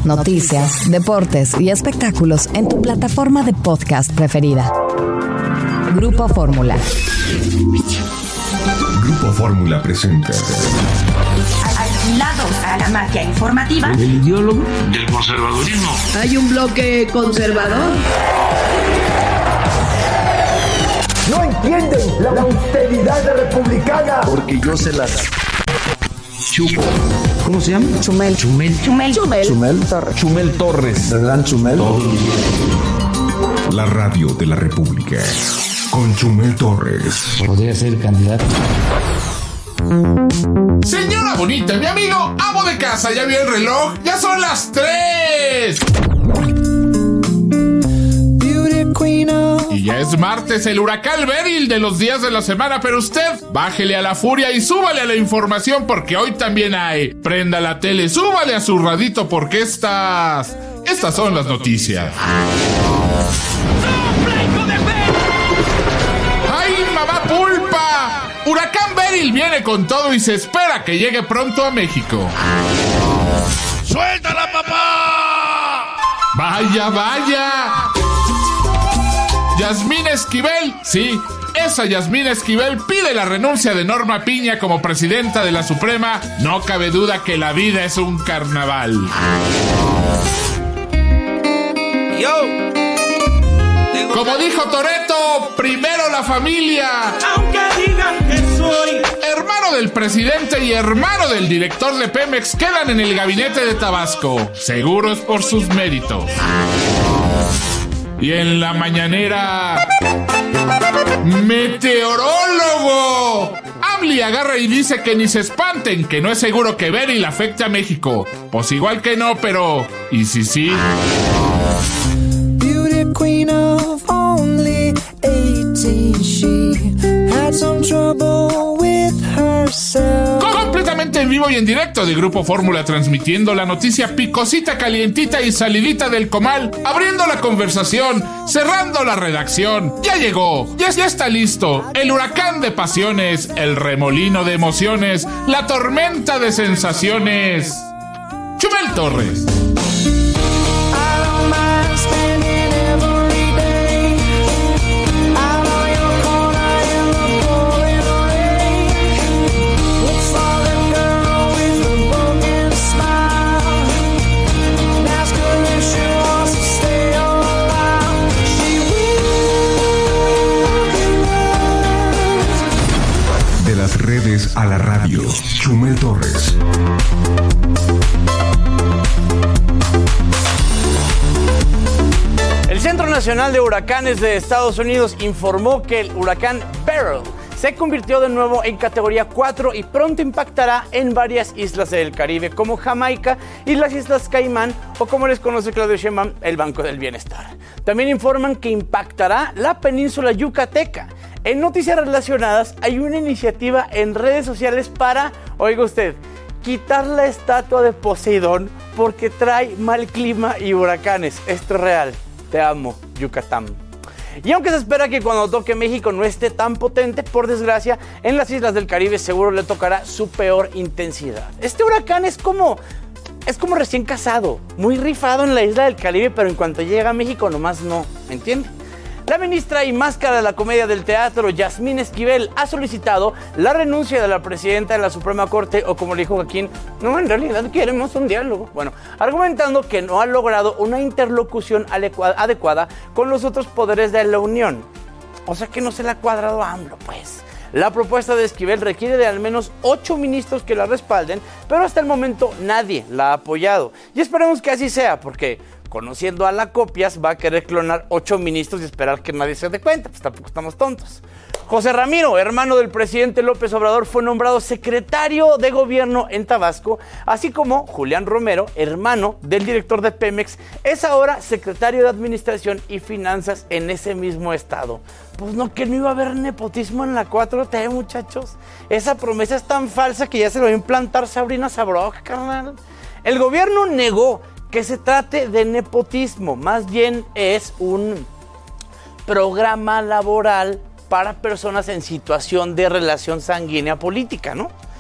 noticias, deportes y espectáculos en tu plataforma de podcast preferida. Grupo Fórmula. Grupo Fórmula presenta. Alquilados a la magia informativa. El ideólogo del conservadurismo. Hay un bloque conservador. No entienden la austeridad republicana. Porque yo se las chupo. ¿Cómo se llama? Chumel. Torres. ¿El gran Chumel? La radio de la República. Con Chumel Torres. Podría ser candidato. Señora bonita, mi amigo, amo de casa, ¿ya vio el reloj? ¡Ya son las 3! Y ya es martes, el huracán Beryl de los días de la semana, pero usted bájele a la furia y súbale a la información porque hoy también hay. Prenda la tele, súbale a su radito porque estas son las noticias. ¡Ay, mamá pulpa! Huracán Beryl viene con todo y se espera que llegue pronto a México. ¡Suéltala, papá! ¡Vaya! Yasmín Esquivel, sí, esa Yasmín Esquivel pide la renuncia de Norma Piña como presidenta de la Suprema. No cabe duda que la vida es un carnaval. Como dijo Toretto, primero la familia. Aunque digan que soy hermano del presidente y hermano del director de Pemex quedan en el gabinete de Tabasco, seguros por sus méritos. Y en la mañanera, meteorólogo. AMLI agarra y dice que ni se espanten, que no es seguro que Beryl afecte a México. Pues igual que no, pero ¿y si sí? Beauty queen of only 18, she had some trouble with herself. Completamente en vivo y en directo de Grupo Fórmula, transmitiendo la noticia picosita, calientita y salidita del comal, abriendo la conversación, cerrando la redacción. Ya llegó, ya está listo, el huracán de pasiones, el remolino de emociones, la tormenta de sensaciones. Chumel Torres. Redes a la radio. Chumel Torres. El Centro Nacional de Huracanes de Estados Unidos informó que el huracán Beryl se convirtió de nuevo en categoría 4 y pronto impactará en varias islas del Caribe como Jamaica y las Islas Caimán, o como les conoce Claudio Sheinbaum, el Banco del Bienestar. También informan que impactará la península yucateca. En noticias relacionadas hay una iniciativa en redes sociales para, oiga usted, quitar la estatua de Poseidón porque trae mal clima y huracanes. Esto es real. Te amo, Yucatán. Y aunque se espera que cuando toque México no esté tan potente, por desgracia, en las islas del Caribe seguro le tocará su peor intensidad. Este huracán es como recién casado, muy rifado en la isla del Caribe, pero en cuanto llega a México nomás no, ¿me entiende? La ministra y máscara de la comedia del teatro, Yasmín Esquivel, ha solicitado la renuncia de la presidenta de la Suprema Corte, o como le dijo Joaquín, no, en realidad queremos un diálogo. Bueno, argumentando que no ha logrado una interlocución adecuada con los otros poderes de la Unión. O sea que no se le ha cuadrado a AMLO, pues. La propuesta de Esquivel requiere de al menos 8 ministros que la respalden, pero hasta el momento nadie la ha apoyado. Y esperemos que así sea, porque conociendo a la Copias va a querer clonar 8 ministros y esperar que nadie se dé cuenta, pues tampoco estamos tontos. José Ramiro, hermano del presidente López Obrador, fue nombrado secretario de gobierno en Tabasco, así como Julián Romero, hermano del director de Pemex, es ahora secretario de Administración y Finanzas en ese mismo estado. Pues no, que no iba a haber nepotismo en la 4T, muchachos. Esa promesa es tan falsa que ya se lo va a implantar Sabrina Sabrok, carnal. El gobierno negó que se trate de nepotismo, más bien es un programa laboral para personas en situación de relación sanguínea política, ¿no?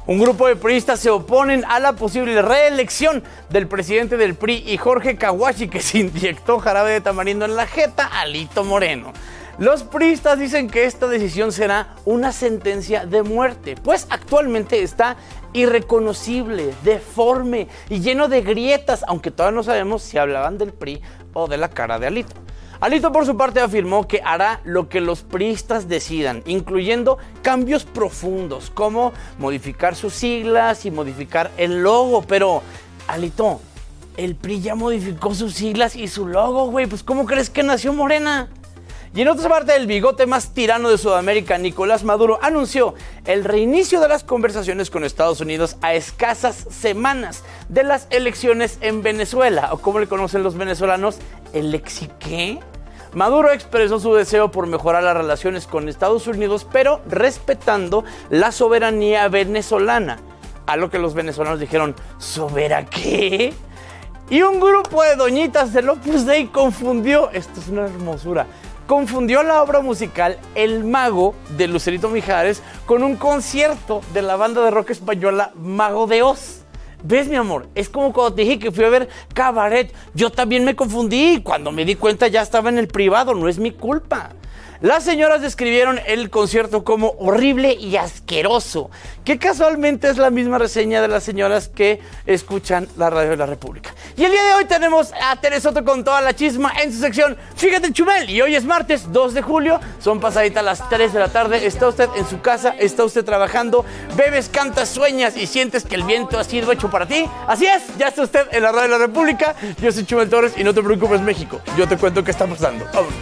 Un grupo de priistas se oponen a la posible reelección del presidente del PRI y Jorge Kawashi, que se inyectó jarabe de tamarindo en la jeta a Alito Moreno. Los priistas dicen que esta decisión será una sentencia de muerte, pues actualmente está irreconocible, deforme y lleno de grietas, aunque todavía no sabemos si hablaban del PRI o de la cara de Alito. Alito, por su parte, afirmó que hará lo que los priistas decidan, incluyendo cambios profundos, como modificar sus siglas y modificar el logo. Pero, Alito, el PRI ya modificó sus siglas y su logo, güey. Pues, ¿cómo crees que nació Morena? Y en otra parte, el bigote más tirano de Sudamérica, Nicolás Maduro, anunció el reinicio de las conversaciones con Estados Unidos a escasas semanas de las elecciones en Venezuela, o como le conocen los venezolanos, ¿el exiqué? Maduro expresó su deseo por mejorar las relaciones con Estados Unidos, pero respetando la soberanía venezolana. A lo que los venezolanos dijeron, ¿sobera qué? Y un grupo de doñitas del Opus Dei confundió, esto es una hermosura, confundió la obra musical El Mago de Lucerito Mijares con un concierto de la banda de rock española Mago de Oz. ¿Ves, mi amor? Es como cuando te dije que fui a ver Cabaret. Yo también me confundí. Cuando me di cuenta ya estaba en el privado. No es mi culpa. Las señoras describieron el concierto como horrible y asqueroso, que casualmente es la misma reseña de las señoras que escuchan la radio de la República. Y el día de hoy tenemos a Teresoto con toda la chisma en su sección Fíjate, Chumel. Y hoy es martes 2 de julio, son pasaditas las 3 de la tarde. Está usted en su casa, está usted trabajando, bebes, cantas, sueñas y sientes que el viento ha sido hecho para ti. Así es, ya está usted en la radio de la República. Yo soy Chumel Torres y no te preocupes, México. Yo te cuento qué está pasando. Vámonos.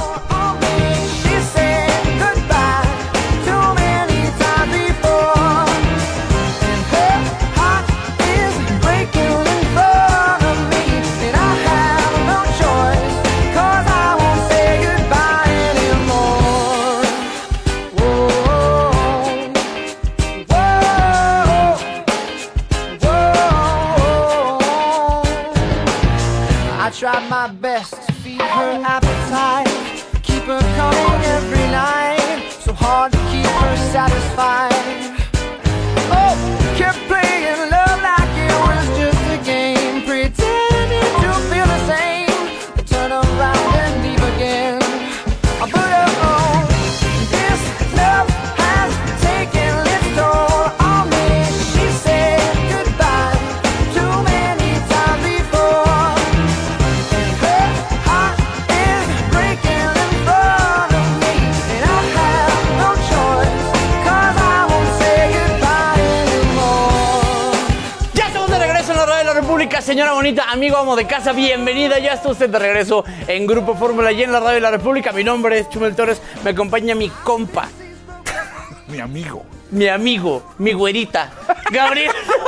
Tried my best to feed her appetite, keep her coming every night, so hard to keep her satisfied. Oh, kept playing love like it was just a game, pretending to feel the same, but turn around and leave again. But oh, this love has taken its toll on me. She said goodbye too many times before. Señora bonita, amigo, amo de casa, bienvenida. Ya está usted de regreso en Grupo Fórmula y en la radio de la República. Mi nombre es Chumel Torres, me acompaña mi compa. Mi amigo. Mi amigo, mi güerita, Gabriel.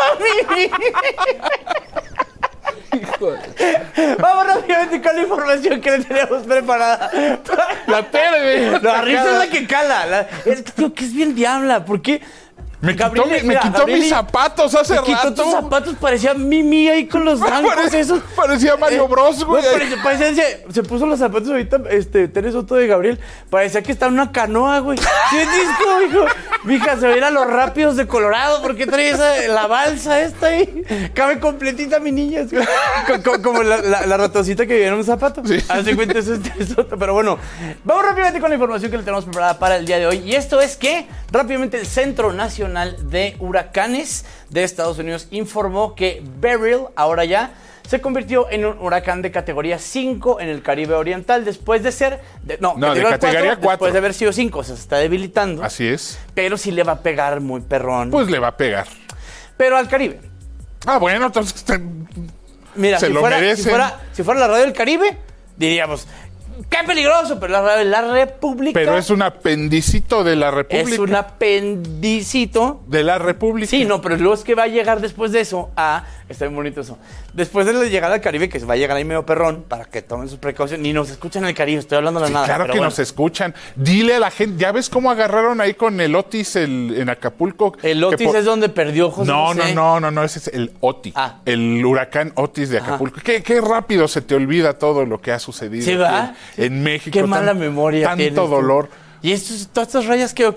Vamos rápidamente con la información que le tenemos preparada. La pierde. La risa es la que cala. Es que, tío, que es bien diabla. ¿Por qué? Me quitó mis zapatos hace rato. Me quitó tus zapatos, parecía Mimi ahí con los blancos esos. Parecía Mario Bros, güey. Se puso los zapatos ahorita, Teresoto de Gabriel. Parecía que estaba en una canoa, güey. ¿Qué disco, hijo? Mija, se veía los rápidos de Colorado. ¿Por qué trae la balsa esta ahí? Cabe completita, mi niña. Como la ratoncita que viene en un zapato. Sí. Hace cuenta, eso es Teresoto. Pero bueno, vamos rápidamente con la información que le tenemos preparada para el día de hoy. Y esto es que, rápidamente, el Centro Nacional de Huracanes de Estados Unidos informó que Beryl, ahora ya, se convirtió en un huracán de categoría 5 en el Caribe Oriental después de ser... de categoría 4. Después de haber sido 5, o sea, se está debilitando. Así es. Pero sí le va a pegar muy perrón. Pues le va a pegar. Pero al Caribe. Ah, bueno, entonces... Mira, si fuera la radio del Caribe, diríamos... ¡Qué peligroso! Pero la República... Pero es un apendicito de la República. Es un apendicito... de la República. Sí, no, pero luego es que va a llegar después de eso a... Está bien bonito eso. Después de la llegada al Caribe, que va a llegar ahí medio perrón, para que tomen sus precauciones. Ni nos escuchan en el Caribe, estoy hablando de nada. Claro que bueno. Nos escuchan. Dile a la gente, ¿ya ves cómo agarraron ahí con el Otis en Acapulco? El Otis es donde perdió José José. No, ese es el Otis. Ah. El huracán Otis de Acapulco. Qué rápido se te olvida todo lo que ha sucedido. ¿Sí va? En México. Qué mala memoria tanto dolor. ¿Y todas estas rayas qué o qué?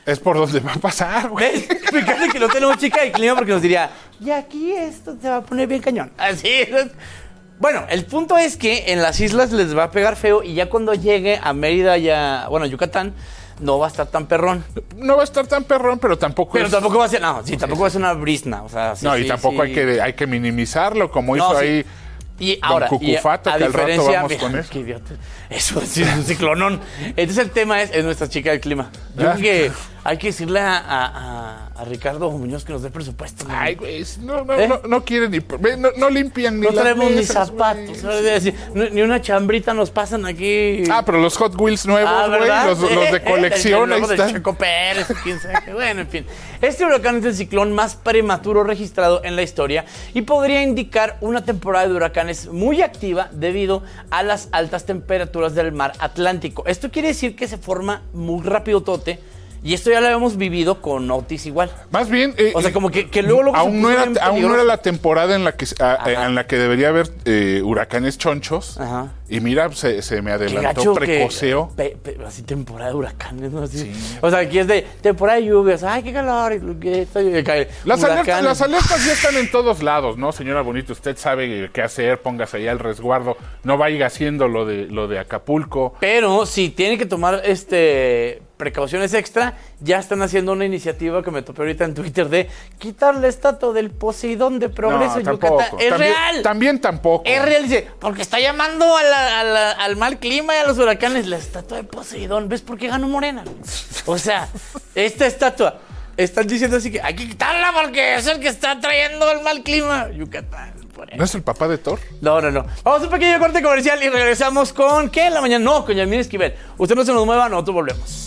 Es por donde va a pasar, güey. Fíjate que no tenemos chica de clima porque nos diría, y aquí esto se va a poner bien cañón. Así es. Bueno, el punto es que en las islas les va a pegar feo y ya cuando llegue a Mérida Yucatán, no va a estar tan perrón. No va a estar tan perrón, pero tampoco tampoco va a ser, tampoco va a ser una brisna. O sea, y tampoco hay que minimizarlo como hizo ahí y ahora, Don Cucufato, que al rato vamos con eso. Qué idiota. Eso sí es un ciclonón. Entonces el tema es nuestra chica del clima. Yo creo que hay que decirle a Ricardo Muñoz que nos dé presupuesto. Ay, güey, no quieren ni... No limpian ni las mesas. No traemos ni zapatos. Ni una chambrita nos pasan aquí. Pero los Hot Wheels nuevos, güey, los de colección, ahí están. Checo Pérez, quién sabe qué. Bueno, en fin. Este huracán es el ciclón más prematuro registrado en la historia y podría indicar una temporada de huracanes muy activa debido a las altas temperaturas del mar Atlántico. Esto quiere decir que se forma muy rápido tote. Y esto ya lo habíamos vivido con Otis igual. Más bien... o sea, como que luego aún no era la temporada en la que debería haber huracanes chonchos. Ajá. Y mira, se me adelantó precoceo. Así temporada de huracanes, ¿no? Así. Sí. O sea, aquí es de temporada de lluvias. ¡Ay, qué calor! Las alertas ya están en todos lados, ¿no, señora Bonito? Usted sabe qué hacer, póngase ahí al resguardo. No vaya haciendo lo de Acapulco. Pero si tiene que tomar precauciones extra, ya están haciendo una iniciativa que me topé ahorita en Twitter de quitar la estatua del Poseidón de Progreso en Yucatán. ¡Es real! También tampoco. Es real, dice, porque está llamando al mal clima y a los huracanes. La estatua de Poseidón, ¿ves por qué ganó Morena? O sea, esta estatua, están diciendo así que hay que quitarla porque es el que está trayendo el mal clima. Yucatán. ¿No es el papá de Thor? No. Vamos a un pequeño corte comercial y regresamos con ¿qué en la mañana? No, con Yasmín Esquivel. Usted no se nos mueva, nosotros volvemos.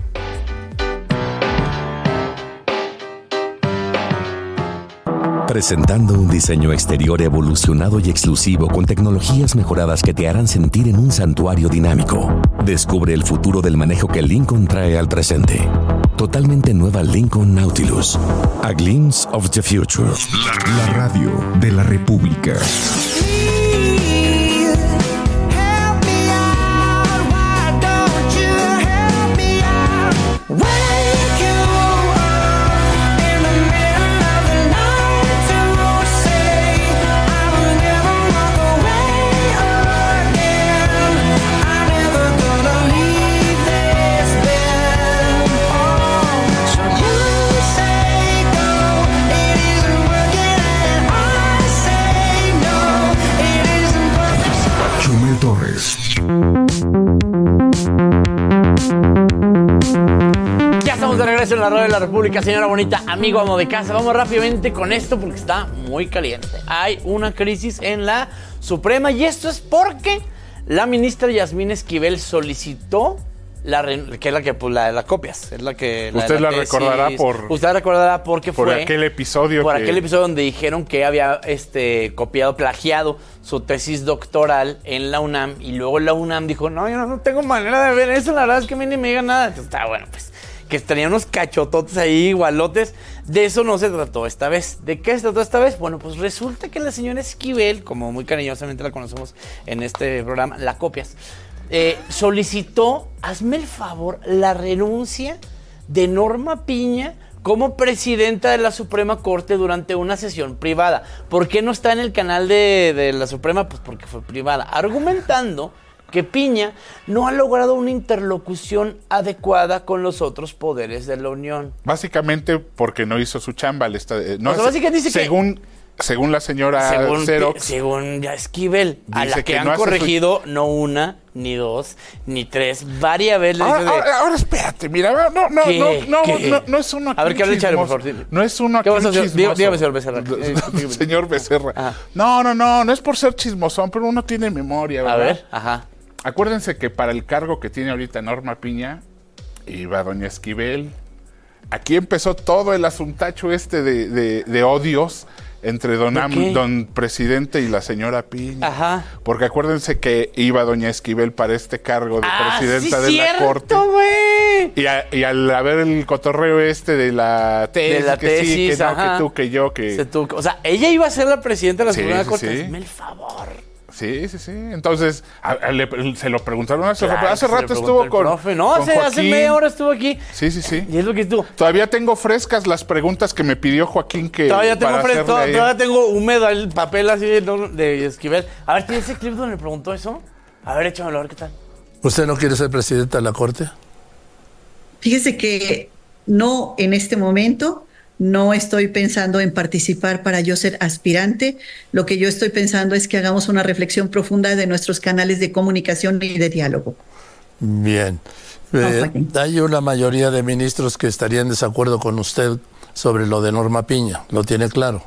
Presentando un diseño exterior evolucionado y exclusivo con tecnologías mejoradas que te harán sentir en un santuario dinámico. Descubre el futuro del manejo que Lincoln trae al presente. Totalmente nueva Lincoln Nautilus. A glimpse of the future. La radio de la República. Ya estamos de regreso en la radio de la República, señora bonita, amigo, amo de casa. Vamos rápidamente con esto porque está muy caliente. Hay una crisis en la Suprema y esto es porque la ministra Yasmín Esquivel solicitó que es la que la copias, es la que usted la recordará porque por fue aquel episodio donde dijeron que había plagiado su tesis doctoral en la UNAM y luego la UNAM dijo, no, yo no tengo manera de ver eso, la verdad es que a mí ni me diga nada. Entonces, está bueno, pues que tenían unos cachototes ahí, igualotes. De eso no se trató esta vez. ¿De qué se trató esta vez? Bueno, pues resulta que la señora Esquivel, como muy cariñosamente la conocemos en este programa, la copias, solicitó, hazme el favor, la renuncia de Norma Piña como presidenta de la Suprema Corte durante una sesión privada. ¿Por qué no está en el canal de la Suprema? Pues porque fue privada, argumentando que Piña no ha logrado una interlocución adecuada con los otros poderes de la Unión. Básicamente porque no hizo su chamba. Básicamente dice según la señora Xerox. Según ya Esquivel, a la que han corregido no una, ni dos, ni tres, varias veces. Ahora espérate, mira, no es uno aquí. A ver, ¿qué habla Charo, por favor? No es uno aquí chismoso. Dígame, señor Becerra. Señor Becerra. Ajá. No es por ser chismosón, pero uno tiene memoria, ¿verdad? A ver, ajá. Acuérdense que para el cargo que tiene ahorita Norma Piña, iba doña Esquivel. Aquí empezó todo el asuntacho de odios entre don presidente y la señora Piña. Ajá. Porque acuérdense que iba doña Esquivel para este cargo de presidenta de la Corte. Güey. Y al haber el cotorreo de la tesis, sí, que no, que tú, que yo, que... O sea, ella iba a ser la presidenta de la Suprema Corte. Hazme el favor. Sí. Entonces, se lo preguntaron hace rato estuvo con profe. No, con hace media hora estuvo aquí. Sí. Y es lo que estuvo. Todavía tengo frescas las preguntas que me pidió Joaquín que Todavía tengo húmedo el papel así de Esquivel. A ver, ¿tiene ese clip donde le preguntó eso? A ver, échamelo, a ver qué tal. ¿Usted no quiere ser presidenta de la Corte? Fíjese que no, en este momento no estoy pensando en participar para yo ser aspirante. Lo que yo estoy pensando es que hagamos una reflexión profunda de nuestros canales de comunicación y de diálogo. Bien. Hay una mayoría de ministros que estarían en desacuerdo con usted sobre lo de Norma Piña. ¿Lo tiene claro?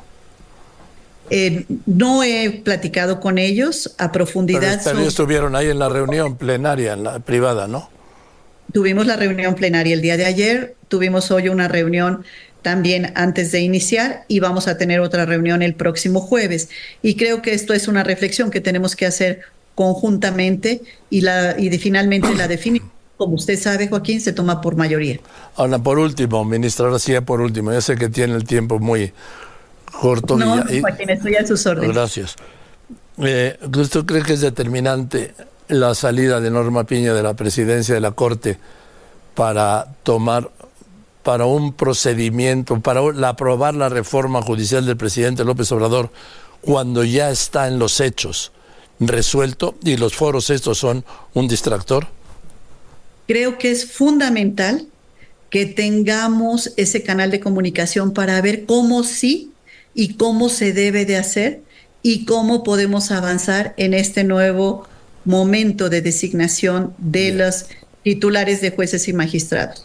No he platicado con ellos a profundidad. Pero ellos estuvieron ahí en la reunión plenaria, en la privada, ¿no? Tuvimos la reunión plenaria el día de ayer, tuvimos hoy una reunión también antes de iniciar y vamos a tener otra reunión el próximo jueves. Y creo que esto es una reflexión que tenemos que hacer conjuntamente y finalmente la definición, como usted sabe, Joaquín, se toma por mayoría. Ahora, por último, ministra, ahora sí, por último, yo sé que tiene el tiempo muy corto. No, Joaquín, estoy a sus órdenes. Gracias. ¿Usted cree que es determinante la salida de Norma Piña de la presidencia de la Corte para un procedimiento, para aprobar la reforma judicial del presidente López Obrador cuando ya está en los hechos resuelto y los foros estos son un distractor? Creo que es fundamental que tengamos ese canal de comunicación para ver cómo sí y cómo se debe de hacer y cómo podemos avanzar en este nuevo momento de designación de los titulares de jueces y magistrados.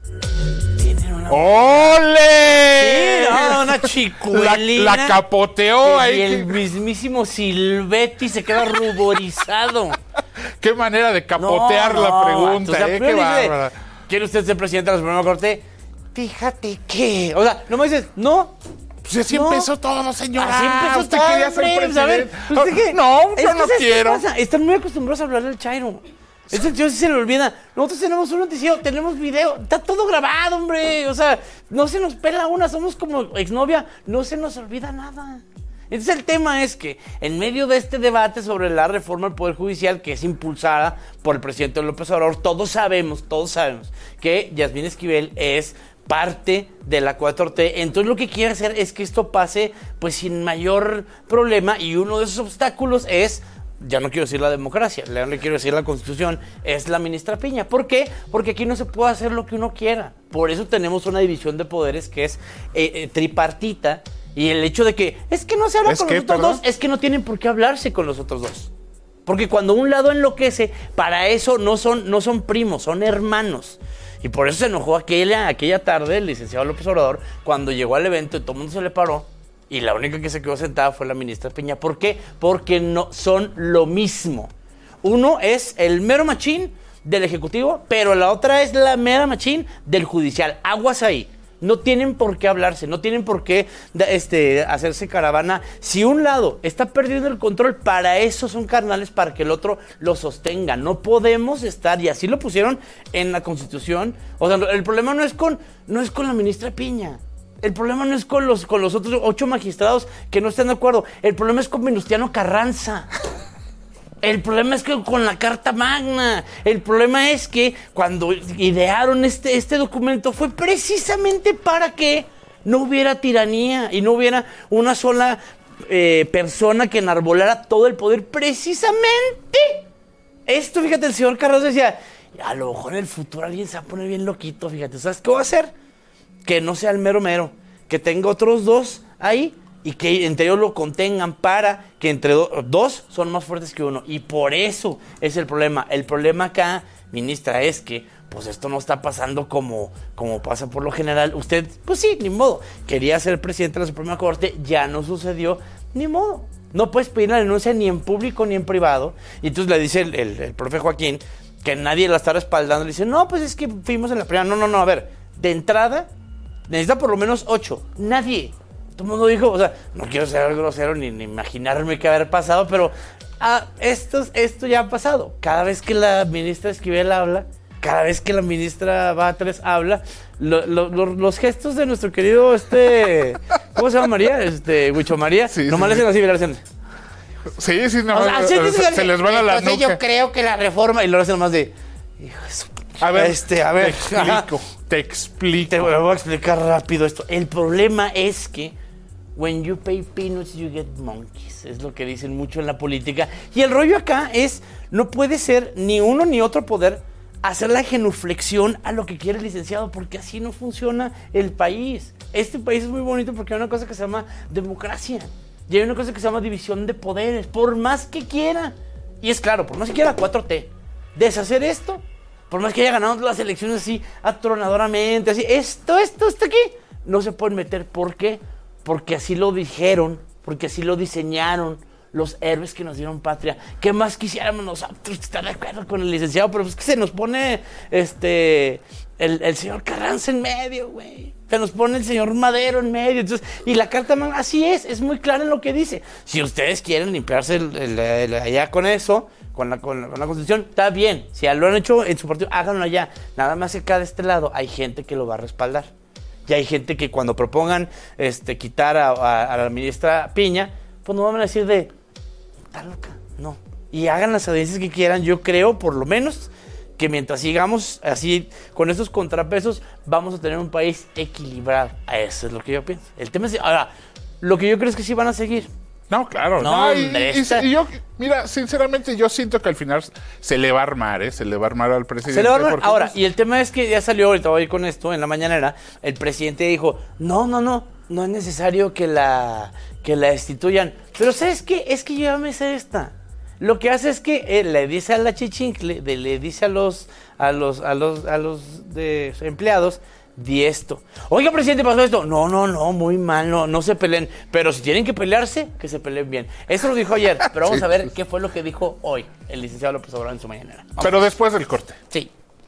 ¡Ole! Sí, una chicuelina. La capoteó ahí. Y el mismísimo Silvetti se queda ruborizado. Qué manera de capotear la pregunta, qué bárbara. ¿Quiere usted ser presidente de la Suprema Corte? Fíjate que... O sea, no me dices, no. Pues así empezó todo, señora. Así empezó usted todo, quería ser presidente. A ver, ¿usted qué? No, yo no quiero. Están muy acostumbrados a hablarle al Chairo. Eso yo sí se le olvida. Nosotros tenemos un noticiero, tenemos video, está todo grabado, hombre. O sea, no se nos pela una, somos como exnovia, no se nos olvida nada. Entonces el tema es que en medio de este debate sobre la reforma del Poder Judicial que es impulsada por el presidente López Obrador, todos sabemos que Yasmín Esquivel es parte de la 4T. Entonces lo que quiere hacer es que esto pase pues sin mayor problema y uno de esos obstáculos es, ya no quiero decir la democracia, ya no quiero decir la Constitución, es la ministra Piña. ¿Por qué? Porque aquí no se puede hacer lo que uno quiera. Por eso tenemos una división de poderes que es tripartita. Y el hecho de que es que no se habla con los otros dos, es que no tienen por qué hablarse con los otros dos. Porque cuando un lado enloquece, para eso no son primos, son hermanos. Y por eso se enojó aquella tarde el licenciado López Obrador cuando llegó al evento y todo el mundo se le paró. Y la única que se quedó sentada fue la ministra Piña. ¿Por qué? Porque no son lo mismo. Uno es el mero machín del Ejecutivo, pero la otra es la mera machín del Judicial. Aguas ahí. No tienen por qué hablarse, no tienen por qué hacerse caravana. Si un lado está perdiendo el control, para eso son carnales, para que el otro lo sostenga. No podemos estar, y así lo pusieron en la Constitución. O sea, el problema no es con la ministra Piña. El problema no es con los otros 8 magistrados que no están de acuerdo. El problema es con Venustiano Carranza. El problema es que con la Carta Magna, el problema es que cuando idearon este documento fue precisamente para que no hubiera tiranía y no hubiera una sola persona que enarbolara todo el poder. Precisamente esto, fíjate, el señor Carranza decía, a lo mejor en el futuro alguien se va a poner bien loquito, fíjate, ¿sabes qué va a hacer? Que no sea el mero, que tenga otros 2 ahí, y que entre ellos lo contengan para que entre 2 son más fuertes que uno. Y por eso es el problema. El problema acá, ministra, es que pues esto no está pasando como pasa por lo general. Usted, pues sí, ni modo. Quería ser presidente de la Suprema Corte, ya no sucedió, ni modo. No puedes pedir la renuncia ni en público ni en privado. Y entonces le dice el profe Joaquín que nadie la está respaldando. Le dice, no, pues es que fuimos en la primera. No, a ver, de entrada necesita por lo menos 8. Nadie. Todo el mundo dijo, o sea, no quiero ser grosero ni imaginarme qué haber pasado, pero esto ya ha pasado. Cada vez que la ministra Esquivel habla, cada vez que la ministra Batres habla, los gestos de nuestro querido, ¿cómo se llama María? Huicho María, sí, nomás le hacen así, mira, le hacen. Sí, no, o sea, se les van a la nuca. Yo creo que la reforma, y luego hacen más de... A ver, te explico. Te voy a explicar rápido esto. El problema es que when you pay peanuts, you get monkeys. Es lo que dicen mucho en la política. Y el rollo acá es, no puede ser ni uno ni otro poder hacer la genuflexión a lo que quiere el licenciado, porque así no funciona el país. Este país es muy bonito porque hay una cosa que se llama democracia. Y hay una cosa que se llama división de poderes, por más que quiera. Y es claro, por más que quiera 4T, deshacer esto, por más que haya ganado las elecciones así atronadoramente, así, esto aquí, no se pueden meter. ¿Por qué? Porque así lo dijeron, porque así lo diseñaron los héroes que nos dieron patria. ¿Qué más quisiéramos nosotros estar de acuerdo con el licenciado? Pero es que se nos pone el señor Carranza en medio, güey. Se nos pone el señor Madero en medio. Entonces, y la carta magna, así es muy clara en lo que dice. Si ustedes quieren limpiarse allá con eso, con la Constitución, está bien. Si lo han hecho en su partido, háganlo allá. Nada más que acá de este lado hay gente que lo va a respaldar. Y hay gente que cuando propongan quitar a la ministra Piña, pues no van a decir de... Está loca, no. Y hagan las audiencias que quieran. Yo creo, por lo menos, que mientras sigamos así, con estos contrapesos, vamos a tener un país equilibrado. Eso es lo que yo pienso. El tema es... Ahora, lo que yo creo es que sí van a seguir. No, claro. No, y yo, mira, sinceramente, yo siento que al final se le va a armar, Se le va a armar al presidente. Se le va a armar. Ahora, y el tema es que ya salió, ahorita voy a ir con esto, en la mañanera, el presidente dijo, no es necesario que la destituyan. Pero ¿sabes qué? Es que yo ya me sé esta. Lo que hace es que le dice a la chichincle, le dice a los empleados, di esto. Oiga, presidente, pasó esto. No, muy mal, no se peleen. Pero si tienen que pelearse, que se peleen bien. Eso lo dijo ayer, pero vamos a ver qué fue lo que dijo hoy el licenciado López Obrador en su mañanera. Vamos. Pero después del corte. Sí.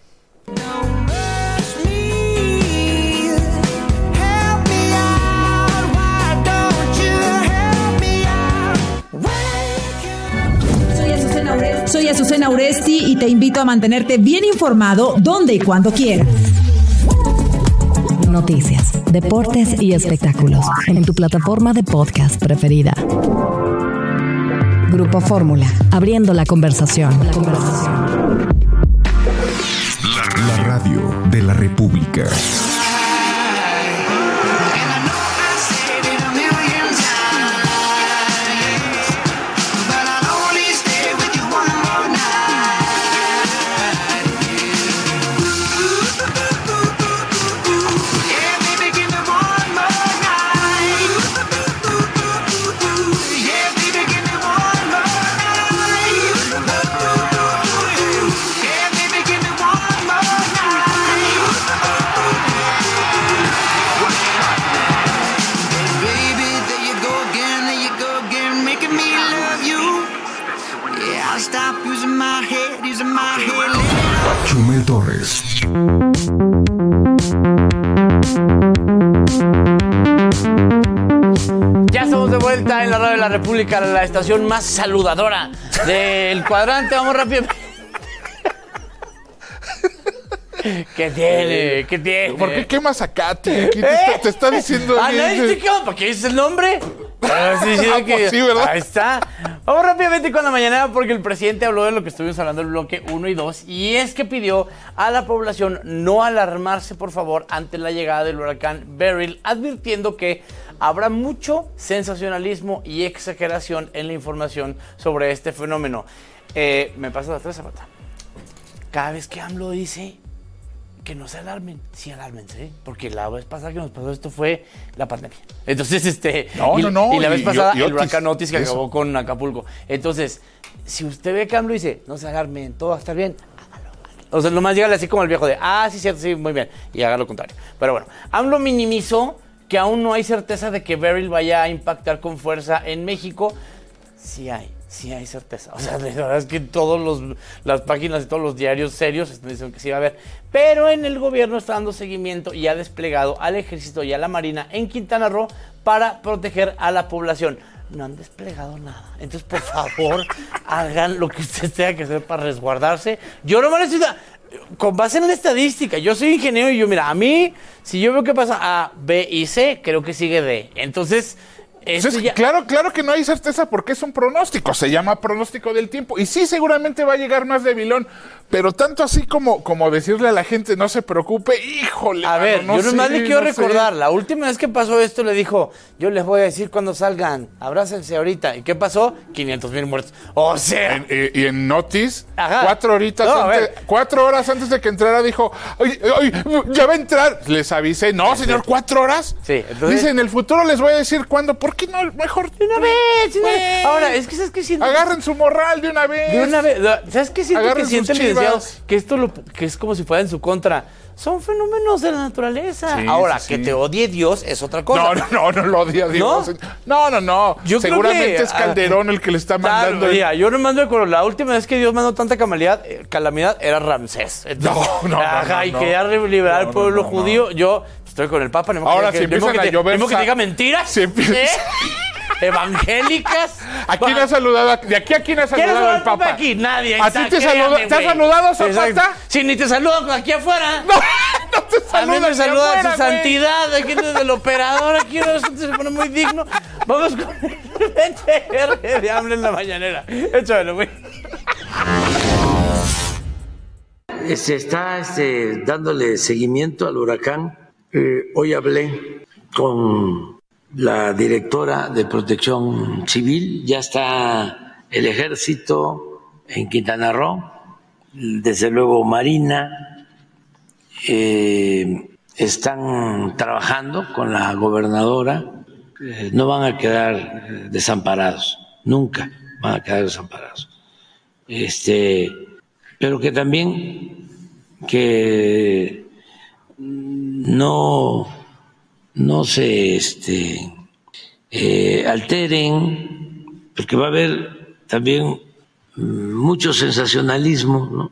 Soy Azucena Uresti y te invito a mantenerte bien informado donde y cuando quieras. Noticias, deportes y espectáculos en tu plataforma de podcast preferida. Grupo Fórmula, abriendo la conversación. La radio de la República. Chumel Torres. Ya estamos de vuelta en la radio de la República, la estación más saludadora del cuadrante. Vamos rápido. ¿Qué tiene? ¿Por qué quemas a Katy? Te está diciendo... nadie te quema. ¿Para qué dices el nombre? Sí, ¿verdad? Ahí está. Vamos rápidamente con la mañana porque el presidente habló de lo que estuvimos hablando en el bloque 1 y 2 y es que pidió a la población no alarmarse, por favor, ante la llegada del huracán Beryl, advirtiendo que habrá mucho sensacionalismo y exageración en la información sobre este fenómeno. Me pasa la 3, Zapata. Cada vez que AMLO dice que no se alarmen, sí alármense, porque la vez pasada que nos pasó esto fue la pandemia. Entonces, y la vez pasada el huracán Otis que acabó con Acapulco. Entonces, si usted ve que AMLO dice, no se alarmen, todo va a estar bien, hágalo. O sea, nomás dígale así como el viejo de, sí, cierto, sí, muy bien, y haga lo contrario. Pero bueno, AMLO minimizó que aún no hay certeza de que Beryl vaya a impactar con fuerza en México. Sí hay certeza. O sea, la verdad es que las páginas y todos los diarios serios están diciendo que sí va a haber. Pero en el gobierno está dando seguimiento y ha desplegado al ejército y a la marina en Quintana Roo para proteger a la población. No han desplegado nada. Entonces, por favor, hagan lo que usted tenga que hacer para resguardarse. Yo no me necesito... Con base en la estadística, yo soy ingeniero y mira, a mí, si yo veo que pasa A, B y C, creo que sigue D. Entonces... Claro que no hay certeza porque es un pronóstico, se llama pronóstico del tiempo. Y sí, seguramente va a llegar más debilón, pero tanto así como decirle a la gente no se preocupe, híjole. A ver, no yo nomás le quiero recordar, sé. la última vez que pasó esto le dijo, yo les voy a decir cuando salgan, abrácense ahorita. ¿Y qué pasó? 500,000 muertos. O sea. Y en Notice, 4 horas antes de que entrara dijo, oye, ya va a entrar. Les avisé, no señor, 4 horas. Sí, entonces. Dice, en el futuro les voy a decir cuándo. ¿Por qué no? Mejor de una vez. Ahora, es que ¿sabes qué siento? Agarren su morral de una vez. ¿Sabes qué siento? Agarren que siente el sus chivas. licenciado? Que esto que es como si fuera en su contra. Son fenómenos de la naturaleza. Sí, ahora, sí. que te odie Dios es otra cosa. No lo odia Dios. No. Yo seguramente creo que, es Calderón el que le está mandando. Mira, yo no mando de acuerdo. La última vez que Dios mandó tanta calamidad era Ramsés. Entonces, y quería liberar al pueblo judío. Yo estoy con el Papa. Ahora, si empiezan a llover... que te diga mentiras. Si evangélicas. ¿A quién ha saludado? ¿De aquí a quién ha saludado el Papa? Aquí nadie. ¿A ti te ha saludado Zapata? Sí, ni te saludan aquí afuera. No te saludan. A mí me saluda su santidad. Aquí desde el operador. Aquí se pone muy digno. Vamos con el PTR de hambre en la mañanera. Échalo, güey. Se está dándole seguimiento al huracán. Hoy hablé con la directora de Protección Civil, ya está el Ejército en Quintana Roo, desde luego Marina, están trabajando con la gobernadora, no van a quedar desamparados, nunca van a quedar desamparados. Pero que también que no se alteren, porque va a haber también mucho sensacionalismo, ¿no?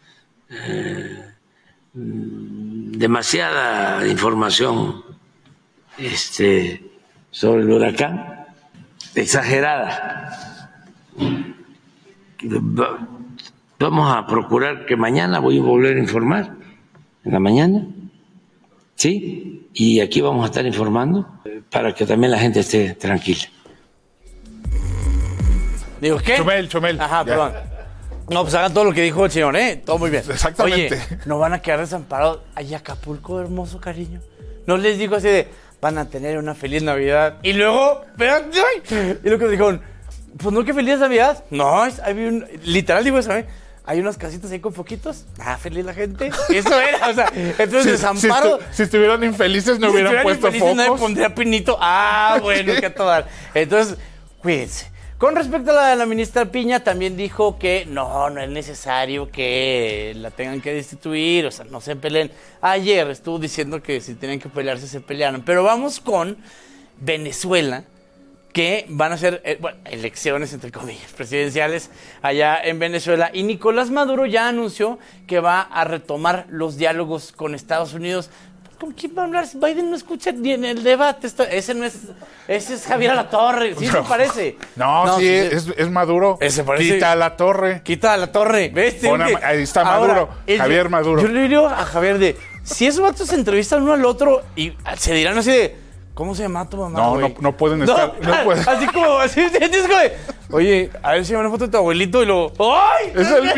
Demasiada información sobre el huracán, exagerada. Vamos a procurar que mañana voy a volver a informar, en la mañana, ¿sí? Y aquí vamos a estar informando para que también la gente esté tranquila. ¿Digo qué? Chumel. Ajá, perdón. No, pues hagan todo lo que dijo el señor, ¿eh? Todo muy bien. Exactamente. Oye, no van a quedar desamparados. Ay, Acapulco, hermoso cariño. No les digo así de, van a tener una feliz Navidad. Y luego, y lo que dijeron, pues no, que feliz Navidad. No, literal digo eso, ¿eh? Hay unas casitas ahí con foquitos. Feliz la gente. Eso era, o sea, entonces desamparo. Si estuvieran infelices no hubieran puesto focos. Nadie pondría pinito. Bueno, qué tal. Entonces, cuídense. Con respecto a la ministra Piña, también dijo que no es necesario que la tengan que destituir, o sea, no se peleen. Ayer estuvo diciendo que si tienen que pelearse, se pelearon. Pero vamos con Venezuela, que van a ser elecciones, entre comillas, presidenciales allá en Venezuela. Y Nicolás Maduro ya anunció que va a retomar los diálogos con Estados Unidos. ¿Con quién va a hablar? Biden no escucha ni en el debate. Ese es Javier Alatorre. ¿Sí se parece? No, sí, es Maduro. Ese parece. Quita a Alatorre. ¿Ves? Ahí está Maduro. Javier Maduro. Yo le digo a Javier si esos vatos se entrevistan uno al otro y se dirán así de, ¿cómo se llama tu mamá? No pueden estar. No pueden. Así como, oye, a ver si me una foto de tu abuelito y lo. ¡Ay! Es el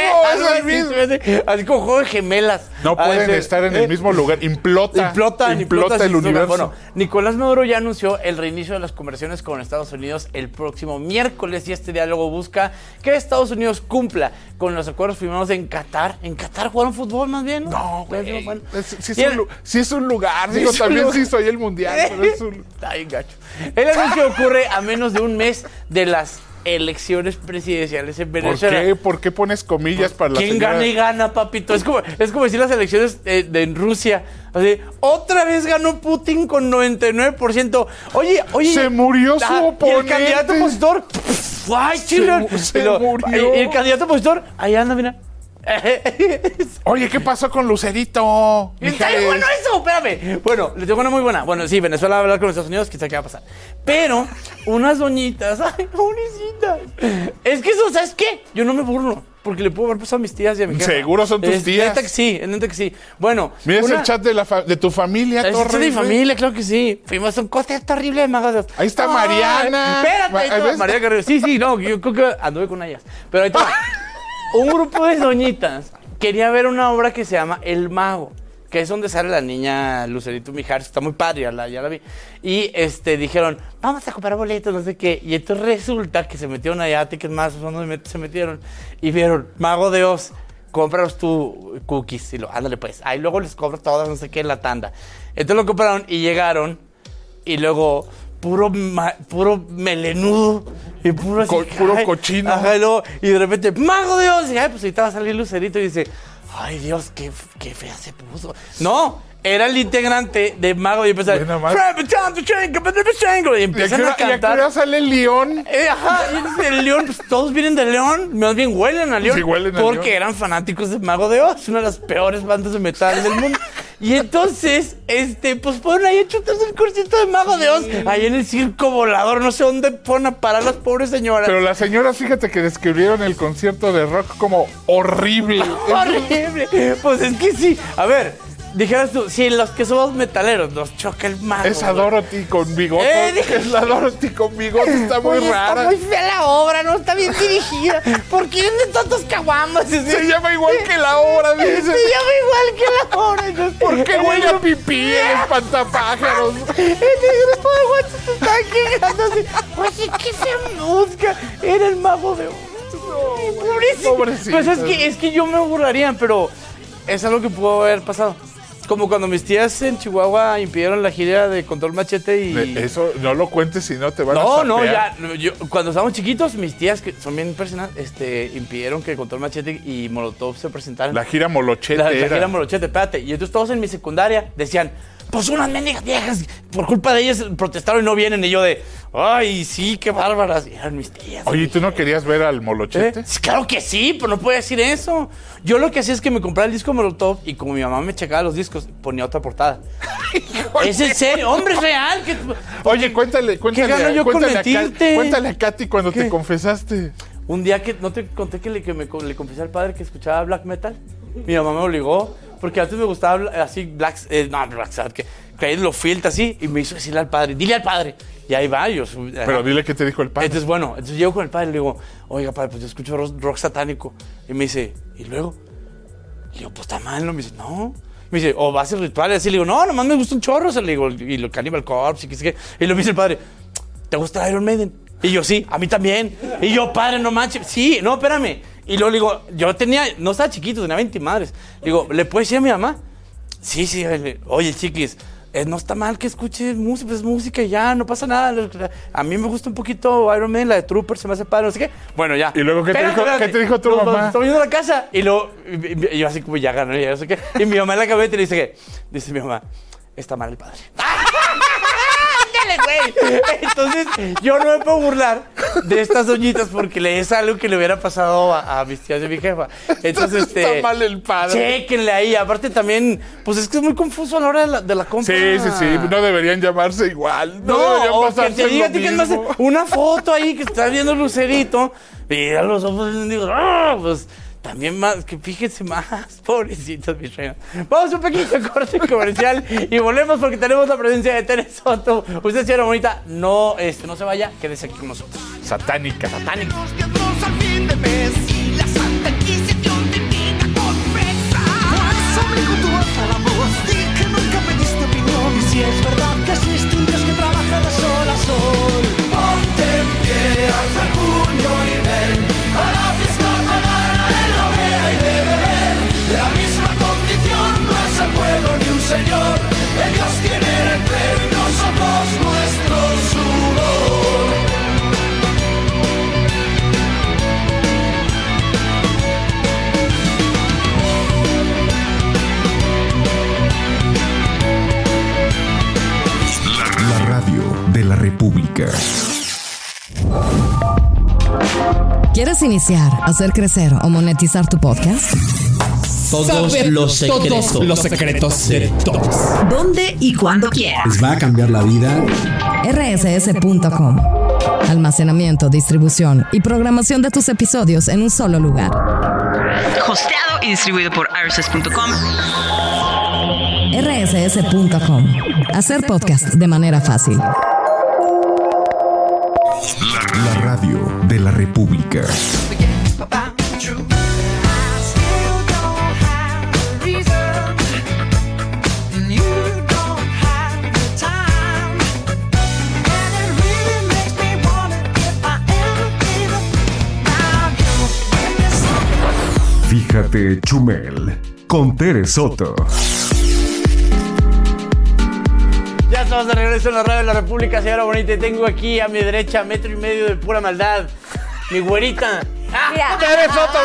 mismo. Así como juego de gemelas. No pueden estar en el mismo lugar. Implota el universo. Bueno, Nicolás Maduro ya anunció el reinicio de las conversaciones con Estados Unidos el próximo miércoles y este diálogo busca que Estados Unidos cumpla con los acuerdos firmados en Qatar. ¿En Qatar jugaron fútbol más bien? No, güey. Bueno, sí es un lugar. Digo, también sí soy el mundial. Pero es un... Ay, gacho. El anuncio ocurre a menos de un mes de las elecciones presidenciales en Venezuela. ¿Por qué pones comillas para la ¿Quién gana y gana, papito? Es como decir las elecciones en Rusia. Así, otra vez ganó Putin con 99%. Oye. Se murió su oponente. Y el candidato opositor. ¡Ay, chile! Se murió. El candidato opositor, ahí anda, mira. Oye, ¿qué pasó con Lucerito? Está bien bueno eso, espérame. Bueno, les tengo una muy buena. Bueno, sí, Venezuela va a hablar con Estados Unidos, quizá qué va a pasar. Pero, unas doñitas, ay, pobrecitas. Es que eso, ¿sabes qué? Yo no me burlo, porque le puedo haber pasado a mis tías y a mi jefa. ¿Seguro son tus tías? Neta que sí, neta que sí. Bueno. Mira, es el chat de tu familia, Torres. El chat de mi familia, claro que sí. Fuimos a un concierto horrible de Mago de Oz. Ahí está Mariana. Espérate, María Carrillo. Sí, no, yo creo que anduve con ellas. Pero ahí está. Un grupo de doñitas quería ver una obra que se llama El Mago, que es donde sale la niña Lucerito Mijares, está muy padre, ya la vi. Y dijeron, vamos a comprar boletos, no sé qué. Y entonces resulta que se metieron allá a Ticketmaster, donde se metieron, y vieron, Mago de Oz, cómpralos tú cookies. Y ándale pues, ahí luego les cobro todas, no sé qué, en la tanda. Entonces lo compraron y llegaron, y luego puro melenudo y puro cochino. Ajá, y de repente, Mago de Oz. Y pues ahorita va a salir Lucerito y dice, ay Dios, qué fea se puso. No, era el integrante de Mago y empezó y empiezan a cantar. Y aquí sale el león. Ajá, y el león, pues todos vienen de León, más bien huelen a León. Sí, huelen a porque León. Eran fanáticos de Mago de Oz, una de las peores bandas de metal del mundo. Y entonces, pues fueron ahí a chutarse el concierto de Mago de Oz, ahí en el circo volador, no sé dónde fueron a parar las pobres señoras. Pero las señoras, fíjate que describieron el concierto de rock como horrible. Horrible. Pues es que sí. A ver, dijeras tú, si los que somos metaleros nos choca el mago. Esa Dorothy con bigote. Es la Dorothy con bigote, está muy rara. Está muy fea la obra, no está bien dirigida. ¿Por qué venden tantos caguamas? Se llama igual que la obra, dice. Se llama igual que la obra. ¿Por qué huele a pipí el espantapájaros? El grupo de guachos se están quejando así. Oye, qué fea música. Era el Mago de Oz. Pobrecito. Pues es que yo me burlaría, pero es algo que pudo haber pasado. Como cuando mis tías en Chihuahua impidieron la gira de Control Machete y... Eso no lo cuentes si no te van a sapear. No, ya. Cuando estábamos chiquitos, mis tías, que son bien personas, impidieron que Control Machete y Molotov se presentaran. La gira Molochete La gira Molochete, espérate. Y entonces todos en mi secundaria decían, pues unas mendigas viejas, por culpa de ellas protestaron y no vienen. Y yo ay, sí, qué bárbaras. Y eran mis tías. Oye, ¿tú no querías ver al Molochete? Claro que sí, pero no puedo decir eso. Yo lo que hacía es que me compraba el disco Molotov y como mi mamá me checaba los discos, ponía otra portada. Es en serio, hombre, es real. Oye, cuéntale a Katy cuando te confesaste. Un día que, ¿no te conté que le confesé al padre que escuchaba black metal? Mi mamá me obligó, porque antes me gustaba así Black Sabbath, que lo filtra así, y me hizo decirle al padre, dile al padre. Y ahí va, Pero dile qué te dijo el padre. Entonces llego con el padre y le digo, oiga padre, pues yo escucho rock satánico. Y me dice, ¿y luego? Y le digo, pues está mal, ¿no? Me dice, no. Me dice, o va a ser ritual. Y así le digo, no, nomás me gusta un chorro. O sea, le digo, y lo Cannibal Corpse, y qué sé qué. Y le dice el padre, ¿te gusta Iron Maiden? Y yo, sí, a mí también. Y yo, padre, no manches. Sí, no, espérame. Y luego le digo, no estaba chiquito, tenía 20 madres. Le digo, ¿le puedes decir a mi mamá? Sí, oye, chiquis, no está mal que escuches música, pues es música y ya, no pasa nada. A mí me gusta un poquito Iron Man, la de Trooper, se me hace padre, no sé qué. Bueno, ya. ¿Y luego qué te dijo tu mamá? Estoy viendo la casa. Y luego, y yo así como ya ganó, ya no sé qué. Y mi mamá en la cabeza le dice que, dice mi mamá, está mal el padre. Güey. Entonces, yo no me puedo burlar de estas doñitas porque le es algo que le hubiera pasado a mis tías de mi jefa. Entonces, está mal el padre. Chéquenle ahí. Aparte también, pues es que es muy confuso a la hora de la compra. Sí. No deberían llamarse igual. No deberían pasarse que te diga, lo mismo. Una foto ahí que estás viendo Lucerito y a los ojos y digo, pues... También más, que fíjense más, pobrecitos mis reinas. Vamos a un pequeño corte comercial y volvemos porque tenemos la presencia de Tere Soto. Usted, señora bonita, no se vaya, quédese aquí con nosotros. Satánica. Al fin de mes y la Santa Inquisición divina confesa. Obligo tu voz a la voz, di que nunca pediste opinión. Y si es verdad que existe un Dios que trabaja de sol a sol, ponte en pie, alza el puño y ven a la fiesta. La misma condición no es el pueblo ni un señor. Ellos tienen el premio, nosotros nuestro sudor. La radio de la República. ¿Quieres iniciar, hacer crecer o monetizar tu podcast? Todos los secretos de todos. ¿Dónde y cuándo quieras? Les va a cambiar la vida. rss.com. Almacenamiento, distribución y programación de tus episodios en un solo lugar. Hosteado y distribuido por rss.com. rss.com. Hacer podcast de manera fácil. La radio de la República. Fíjate, Chumel, con Tere Soto. Ya estamos de regreso en la radio de la República, señora bonita, y tengo aquí a mi derecha 1.5 metros de pura maldad, mi güerita. ¡Tere Soto,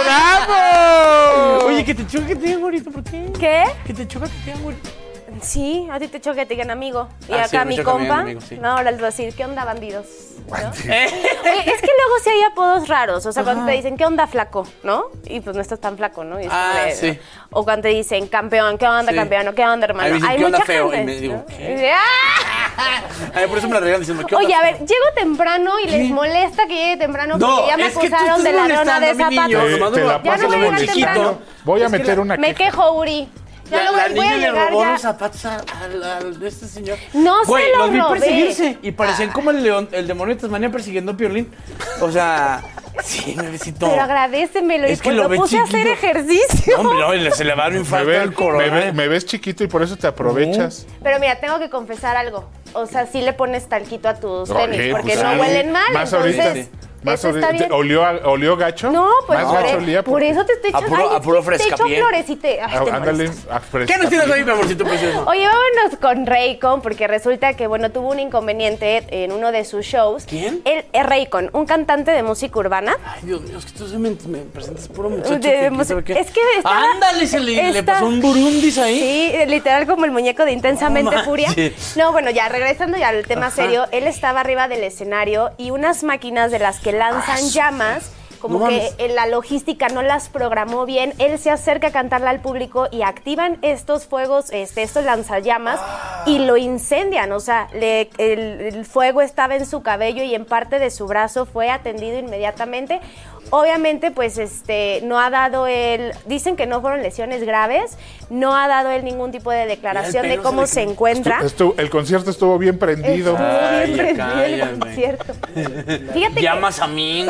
bravo! Oye, que te choca que te digan güerito, ¿por qué? ¿Qué? Que te choca que te digan güerito. Sí, a ti te choca que te digan amigo. Y Ah, acá sí, me mi choca compa. amigo, sí. No, ahora les voy a decir, ¿qué onda, bandidos? ¿No? Oye, es que luego sí hay apodos raros. O sea, cuando te dicen, ¿qué onda, flaco? ¿No? Y pues no estás tan flaco, ¿no? Y es Sí. ¿no? O cuando te dicen, campeón, ¿qué onda, Sí. campeón? ¿Qué onda, hermano? A mí me dicen, Hay ¿qué onda, mucha feo? gente, Y me digo, ¿no? ¿qué? Y dice, ¡ah! A ver, por eso me la regalan diciendo, ¿qué onda? Oye, a ver, llego temprano y les molesta que llegue temprano porque ya me es que tú acusaron estás de ladrona de molestando a mi niño. zapatos. Te la Ya paso no voy a por llegar chiquito. temprano. Voy a meter una Me queja. quejo, Uri. Ya no La voy a niña le llegar robó ya. los zapatos al de este señor. No se Güey, lo los vi robé. perseguirse y parecían como el león, el demonio de Tasmania persiguiendo a Piolín. O sea, sí, bebecito. Pero agradécemelo, Es y que pues lo lo ves puse a hacer chiquito. ejercicio. Hombre, no, se le va a dar un infarto al corona. Me ves chiquito y por eso te aprovechas. Pero mira, tengo que confesar algo. O sea, sí le pones talquito a tus Oye, tenis, porque pues, no sí. huelen mal. Más entonces, ahorita. Más eso está ahorita. bien. ¿Olió gacho? No, pues Más gacho olía por eso te estoy echando. a puro te fresca echo piel. flores y te. Ay, te Ándale, molestas. a fresca ¿Qué nos tienes piel. ahí, mi amorcito precioso? Oye, vámonos con Raycon, porque resulta que, bueno, tuvo un inconveniente en uno de sus shows. ¿Quién? Él es Raycon, un cantante de música urbana. Ay, Dios mío, es que tú me presentas puro muchacho. Es que estaba, Ándale, le pasó un burundis ahí. Sí, literal como el muñeco de Intensamente No Furia. manches. No, bueno, ya regresando ya al tema serio, él estaba arriba del escenario y unas máquinas de las que lanzan llamas, como No que mames. la logística no las programó bien. Él se acerca a cantarle al público y activan estos fuegos, estos lanzallamas y lo incendian. O sea, el fuego estaba en su cabello y en parte de su brazo, fue atendido inmediatamente. Obviamente, pues, no ha dado él, dicen que no fueron lesiones graves, no ha dado él ningún tipo de declaración de cómo se encuentra. El concierto estuvo bien prendido. Estuvo bien prendido el cállame. concierto. Fíjate Llamas a mí.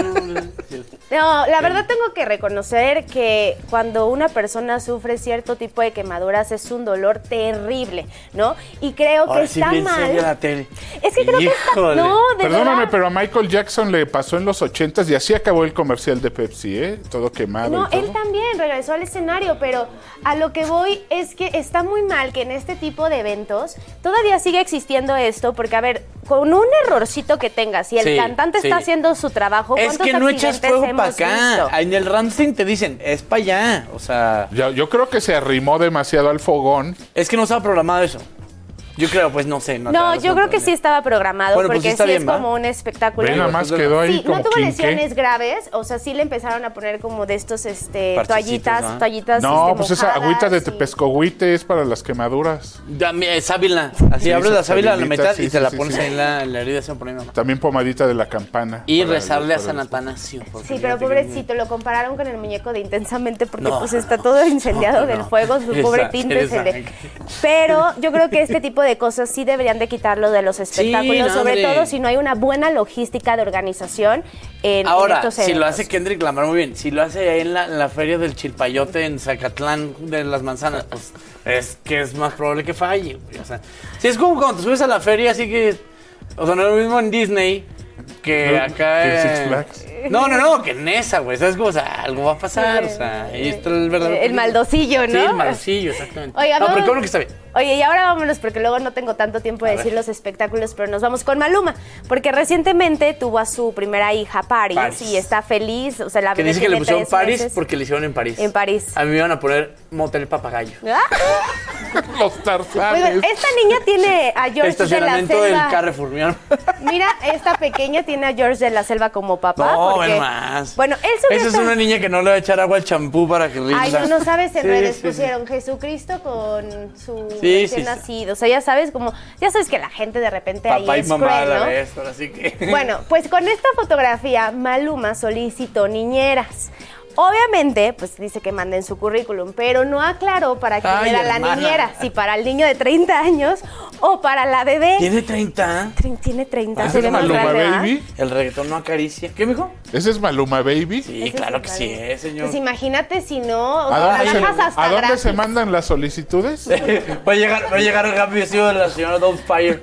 No, la verdad tengo que reconocer que cuando una persona sufre cierto tipo de quemaduras es un dolor terrible, ¿no? Y creo que Ahora sí está me mal. enseña la tele. Es que creo que está... Híjole. No, de Perdóname, verdad. pero a Michael Jackson le pasó en los 80s y así acabó el comercial de Pepsi, ¿eh? Todo quemado No, y todo. él también regresó al escenario, pero a lo que voy es que está muy mal que en este tipo de eventos todavía sigue existiendo esto, porque a ver, con un errorcito que tengas, si el Sí, cantante está sí. haciendo su trabajo, Es ¿cuántos que no echas accidentes fuego para hemos acá. visto? En el Rammstein te dicen, es para allá. O sea, Yo creo que se arrimó demasiado al fogón. es que no estaba programado eso. Yo creo, pues no sé. No, yo creo que sí estaba programado, Bueno, pues porque sí está sí bien, es ¿va? como un espectáculo. Ve, nada más quedó ahí Sí, como no tuvo quinqué. lesiones graves, o sea, sí le empezaron a poner como de estos toallitas, ¿no? toallitas No, pues esa mojadas agüita de y- tepescohuite es para las quemaduras. Sábila. Así Sí, abres la sábila a la sabilita, mitad sí, y te sí, la sí, pones sí. ahí en la herida, se pone mi mamá. También pomadita de la campana. Y para- rezarle a para- San Atanasio. porque Sí, pero fíjate que- pobrecito, lo compararon con el muñeco de Intensamente porque No, pues está todo incendiado del fuego, su pobre Exacto, tinte se le... exacto. Pero yo creo que este tipo de cosas sí deberían de quitarlo de los espectáculos, no, sobre hombre. todo si no hay una buena logística de organización en Ahora, estos si eventos. lo hace Kendrick Lamar muy bien, si lo hace ahí en la feria del Chilpayote en Zacatlán de las Manzanas, pues es que es más probable que falle, güey. O sea, si es como cuando te subes a la feria, así que, o sea, no es lo mismo en Disney que No, acá. que en Six Flags. No, que en esa, güey. ¿Sabes cómo? O sea, algo va a pasar, o sea, ahí está el verdadero. El maldocillo, ¿no? Sí, el maldocillo, exactamente. Oiga, no, vamos- pero creo que está bien. Oye, y ahora vámonos, porque luego no tengo tanto tiempo de decir los espectáculos, pero nos vamos con Maluma, porque recientemente tuvo a su primera hija, Paris, y está feliz, o sea, la Que bebé dice que le tiene pusieron 3 Paris meses. porque le hicieron en París. En París. A mí me iban a poner Motel Papagayo. ¿Ah? Los tarzanes. Bueno, esta niña tiene a George de la Estacionamiento Selva. del Carrefour. Mira, esta pequeña tiene a George de la Selva como papá. No, porque, ven más. Bueno, él subió Esa es una niña que no le va a echar agua al champú para que rinda. Ay, no sabes, en Sí, redes sí, pusieron Jesucristo con su Sí, recién sí. nacido. O sea, ya sabes que la gente de repente Papá ahí y es mamá cruel, a la ¿no? vez, ahora sí que... Bueno, pues con esta fotografía, Maluma solicitó niñeras. Obviamente, pues dice que manden su currículum, pero no aclaró para quién Ay, era la hermana. niñera, si para el niño de 30 años o para la bebé. ¿Tiene 30? Tiene 30. ¿Ese es Maluma Baby? El reggaetón no acaricia. ¿Qué, mijo? ¿Ese es Maluma Baby? Sí, claro que sí es, señor. Pues imagínate si no, o ¿A sea, dónde, la dejas hasta ¿a dónde gratis. se mandan las solicitudes? Va a llegar el rápido vestido de la señora Doubtfire.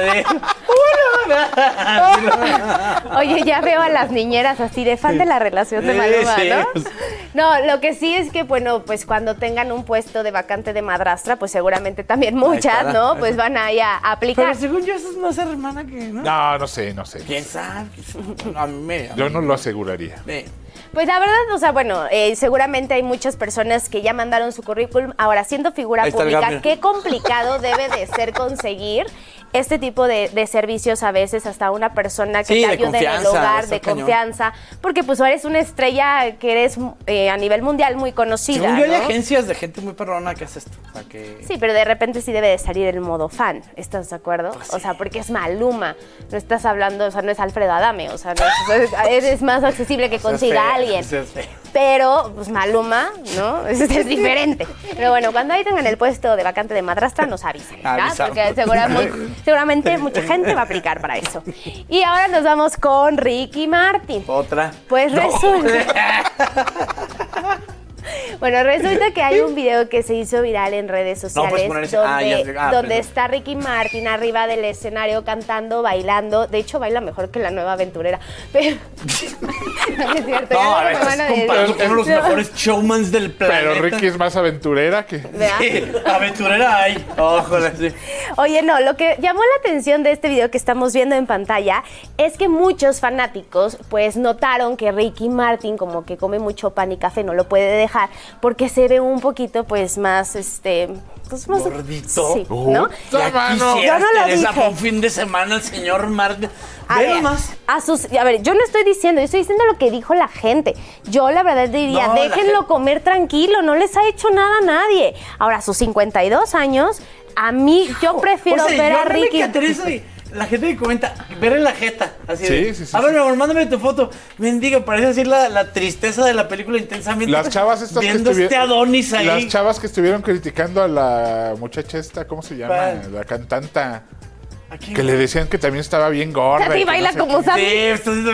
Oye, ya veo a las niñeras así de fan de la relación de Maluma, Sí, ¿no? sí. No, lo que sí es que, bueno, pues cuando tengan un puesto de vacante de madrastra, pues seguramente también muchas, estará. ¿no? Pues van ahí a aplicar. Pero según yo, eso es más hermana que, ¿no? No sé. ¿Quién sabe? A mí me... Yo no lo aseguraría. Pues la verdad, o sea, bueno, seguramente hay muchas personas que ya mandaron su currículum. Ahora, siendo figura Ahí está el pública, Gabriel. qué complicado debe de ser conseguir este tipo de servicios a veces, hasta una persona que Sí, te de ayude en el confianza, hogar, está de cañón. confianza, porque pues eres una estrella que eres a nivel mundial muy conocida, Según yo, hay ¿no? agencias de gente muy perrona que hace esto. O sea, que... Sí, pero de repente sí debe de salir el modo fan, ¿estás de acuerdo? Pues O sea, porque es Maluma, no estás hablando, o sea, no es Alfredo Adame, o sea, no es más accesible que consiga a alguien. Pero, pues Maluma, ¿no? Es diferente. Pero bueno, cuando ahí tengan el puesto de vacante de madrastra, nos avisan, ¿verdad? Avisamos. Porque seguramente mucha gente va a aplicar para eso. Y ahora nos vamos con Ricky Martin. Otra. Pues No. resulta... Bueno, resulta que hay un video que se hizo viral en redes sociales puedes poner ese- donde perdón. está Ricky Martin arriba del escenario cantando, bailando. De hecho, baila mejor que la nueva aventurera. Pero... no es cierto. No, ya a ver, me van estás a decir. comparando con uno de los mejores showmans del planeta. Pero Ricky es más aventurera que... ¿Verdad? Sí, aventurera hay. Ojalá, sí. Oye, no, lo que llamó la atención de este video que estamos viendo en pantalla es que muchos fanáticos pues notaron que Ricky Martin como que come mucho pan y café, no lo puede dejar porque se ve un poquito pues más pues más gordito. sí, ¿no? Ya Yo quisieras, no lo Teresa, dije. por un fin de semana el señor Martin. A ver, a ver, yo no estoy diciendo, yo estoy diciendo lo que dijo la gente. Yo la verdad diría, No, la déjenlo comer tranquilo, no les ha hecho nada a nadie. Ahora, a sus 52 años, a mí yo prefiero O sea, ver yo a no me Ricky. Teresa y la gente que comenta, ver en la jeta, así de, Sí. a ver, mi amor, mándame tu foto. Mendiga, parece así la tristeza de la película intensamente. Las chavas estas que viendo este Adonis ahí. Las chavas que estuvieron criticando a la muchacha esta, ¿cómo se llama? ¿Cuál? La cantanta. Que le decían que también estaba bien gorda. Sí, y que baila no sé como qué. Sammy. Sí, esto sí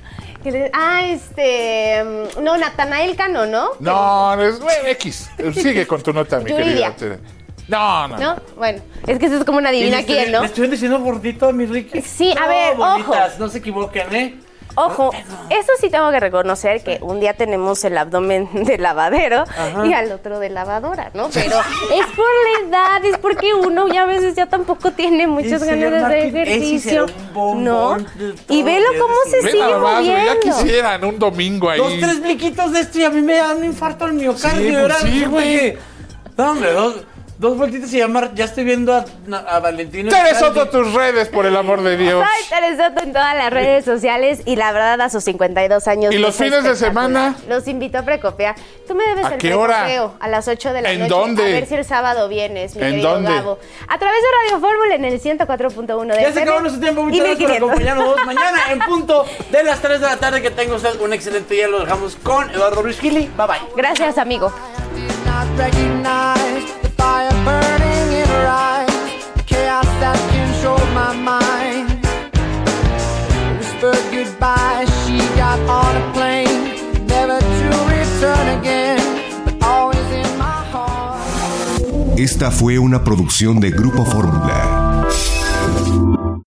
No, Natanael Cano, ¿no? No, es X. Sigue con tu nota, mi Yuridia. querida. No. ¿No? Bueno, es que eso es como una adivina quién, ¿no? Le estoy diciendo gordito a mi Ricky. Sí, a No, ver, bonitas, ojo. no se equivoquen, ¿eh? Ojo, eso sí tengo que reconocer que un día tenemos el abdomen de lavadero y al otro de lavadora, ¿no? Pero es por la edad, es porque uno ya a veces ya tampoco tiene muchas El ganas señor de hacer Martín, ese ejercicio, será un bombón ¿no? de todo Y velo el día cómo de se su Ve sigue nada más, ya moviendo. quisieran un domingo ahí. 2-3 bliquitos de esto y a mí me dan un infarto al miocardio. Sí, pues ¿verdad? sí, güey. No, hombre, dos vueltitas y ya estoy viendo a Valentino. Tere Soto, tus redes, por el amor de Dios. Soy Tere Soto en todas las redes sociales y la verdad a sus 52 años. ¿Y los luce fines de espectacular. semana? Los invito a precopiar. Tú me debes ¿A el qué hora? precopeo a las 8 de la ¿En noche. dónde? A ver si el sábado vienes, mi ¿En querido dónde? Gabo. A través de Radio Fórmula en el 104.1 de Ya se FM acabó nuestro tiempo. y Muchas gracias por 1500. acompañarnos. Mañana en punto de las 3 de la tarde. Que tenga usted un excelente día. Lo dejamos con Eduardo Ruiz Gili. Bye bye. Gracias, amigo. Not recognize the fire burning in her eyes, the chaos that controlled my mind. Whispered goodbye, she got on a plane, never to return again, but always in my heart. Esta fue una producción de Grupo Fórmula.